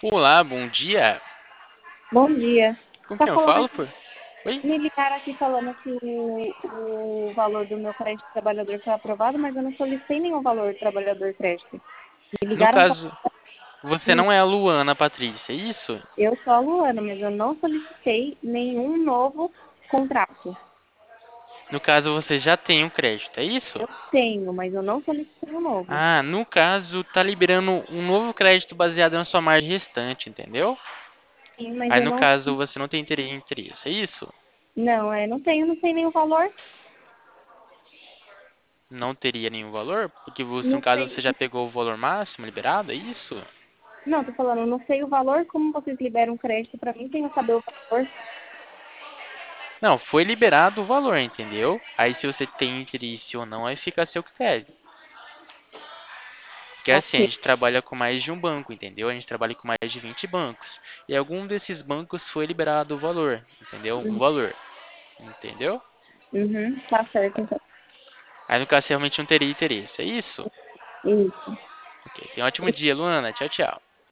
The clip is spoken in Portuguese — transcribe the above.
Olá, bom dia. Bom dia. Com Tá quem eu falando falo, aqui, por? Oi? me ligaram aqui falando que o valor do meu crédito trabalhador foi aprovado, mas eu não solicitei nenhum valor do trabalhador crédito. Me No ligaram para caso, você isso. não é a Luana Patrícia, é isso? Eu sou a Luana, mas eu não solicitei nenhum novo contrato. No caso, você já tem um crédito, é isso? Eu tenho, mas eu não solicitei um novo. Ah, no caso, tá liberando um novo crédito baseado na sua margem restante, entendeu? Sim, mas Aí, eu no não. caso, você não tem interesse, é isso? Não, não sei nenhum valor. Não teria nenhum valor? Porque você, no Não caso, sei. você já pegou o valor máximo liberado, é isso? Não, tô falando, eu não sei o valor. Como vocês liberam um crédito para mim, tem que saber o valor. Não, foi liberado o valor, entendeu? Aí, se você tem interesse ou não, aí fica a seu critério. Porque assim, a Ok. gente trabalha com mais de um banco, entendeu? A gente trabalha com mais de 20 bancos. E algum desses bancos foi liberado o valor, entendeu? Um valor, entendeu? Uhum, tá certo, então. Aí no caso, você realmente não teria interesse, é isso? Isso. Ok, tenha um ótimo dia, Luana. Tchau, tchau.